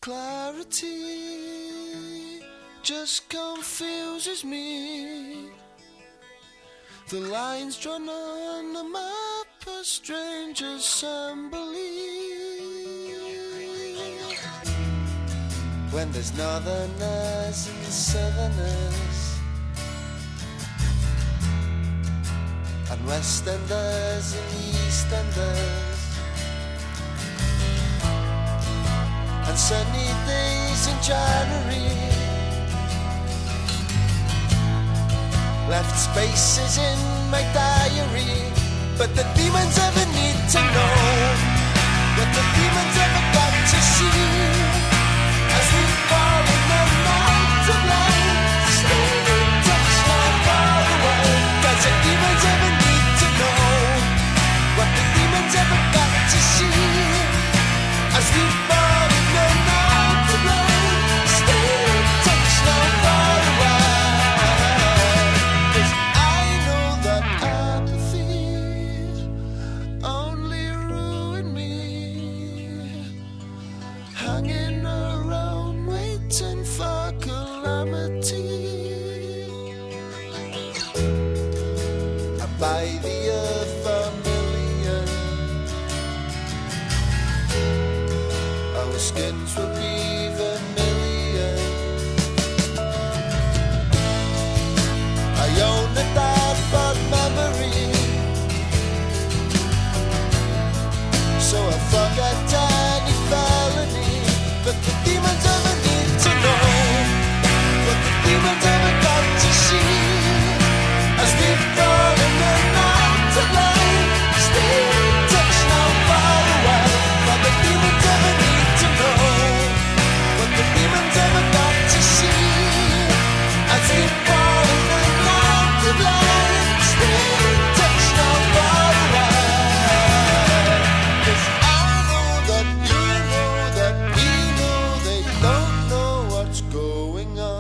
clarity just confuses me. The lines drawn on the map are strange assembly. When there's northerners and southerners, and westerners and easterners, and sunny days in January, left spaces in my diary. But the demons ever need to know what the demons ever got to see. As we fall in the night of light, stay in touch, not far away. Cause the demons ever need to know what the demons ever got to see. As we fall in the night of light, stay in touch, not far away. Cause I know that apathy only ruined me, hanging around waiting for calamity. And by the earth a million, our skins will be vermilion. I own a dark memory, so I forget any felony. But the demons ever need to know what the demons ever got to see. As we fall in the night of light, stay in touch, now far away. For the demons ever need to know what the demons ever got to see. As we fall in the night of light, stay in touch, now far away. 'Cause I know that you know that we know they don't know what's going on.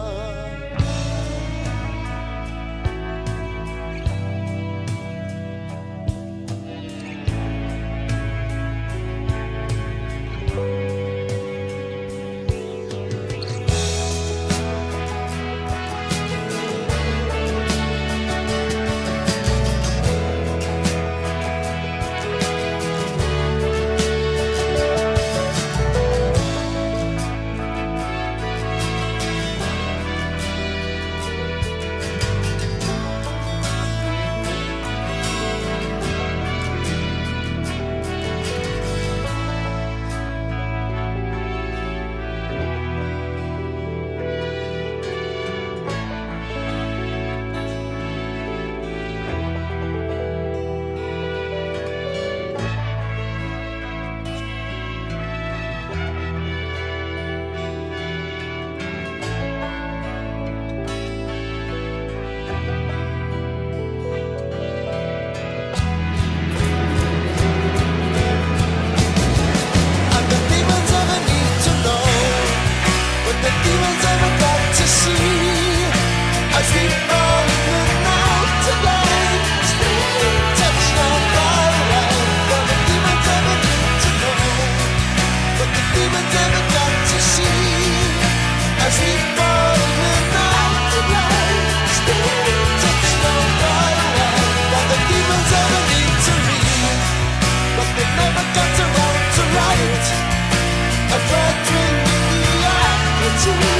And the demons ever need to know what the demons ever got to see. As we fall in the night of light, stay in touch, not far away. For the demons ever need to know what the demons ever got to see. As we fall in the night of light, stay in touch, not far away. For the demons ever need to read what they never got around to write. A brethren in the apathy.